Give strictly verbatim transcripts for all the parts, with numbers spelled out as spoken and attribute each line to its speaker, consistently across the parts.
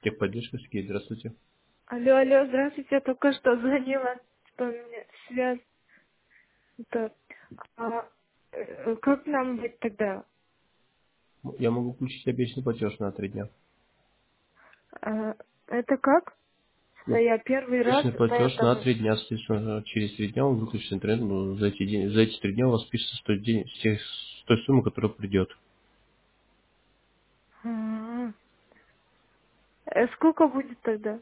Speaker 1: Техподдержка, Сергей, здравствуйте.
Speaker 2: Алло, алло, здравствуйте, я только что звонила, что у меня связь. Это, а, э, как нам быть тогда?
Speaker 1: Я могу включить обещанный платеж на три дня.
Speaker 2: А, это как? Да
Speaker 1: Ну,
Speaker 2: я первый раз
Speaker 1: обещанный
Speaker 2: до
Speaker 1: платеж на
Speaker 2: этого.
Speaker 1: три дня, соответственно, через три дня он выключит интернет, но за эти, день, за эти три дня у вас спишется с той, день, с, тех- с той суммы, которая придет.
Speaker 2: А, э, сколько будет тогда?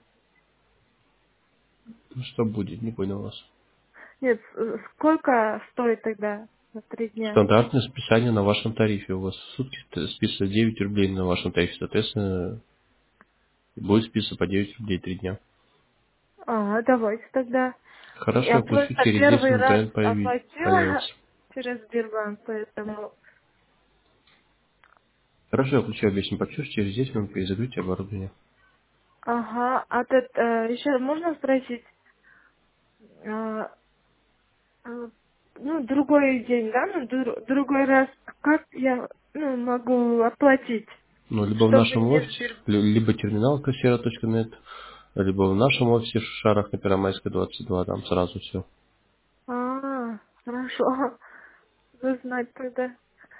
Speaker 1: Ну, что будет, не понял вас.
Speaker 2: Нет, с- сколько стоит тогда на три дня?
Speaker 1: Стандартное списание на вашем тарифе. У вас в сутки т- списывается девять рублей на вашем тарифе, соответственно, будет списываться по девять рублей три дня.
Speaker 2: А, давайте тогда.
Speaker 1: Хорошо,
Speaker 2: Я
Speaker 1: я включу,
Speaker 2: просто
Speaker 1: через десять
Speaker 2: первый
Speaker 1: минут
Speaker 2: раз
Speaker 1: интернет появи-
Speaker 2: оплатила
Speaker 1: появится.
Speaker 2: через Сбербанк, поэтому...
Speaker 1: Хорошо, я включу обещанный платеж, через десять минут перезагрузите оборудование.
Speaker 2: Ага, а тут э, еще можно спросить? а, А, ну, другой день, да, ну, дру- другой раз, как я, ну, могу оплатить,
Speaker 1: Ну, либо в
Speaker 2: чтобы
Speaker 1: нашем
Speaker 2: не
Speaker 1: офисе,
Speaker 2: сбер...
Speaker 1: ли- либо терминал кассира точка нет, либо в нашем офисе в Шарах на Первомайской двадцать два, там сразу все.
Speaker 2: А, хорошо, буду знать тогда.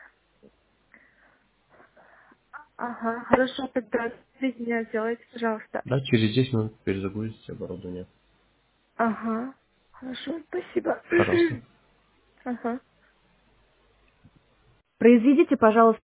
Speaker 2: Ага, хорошо, тогда три дня сделайте, пожалуйста.
Speaker 1: Да, через десять минут перезагрузите оборудование.
Speaker 2: Ага, хорошо, спасибо.
Speaker 1: Пожалуйста.
Speaker 2: Ага. Произведите, пожалуйста,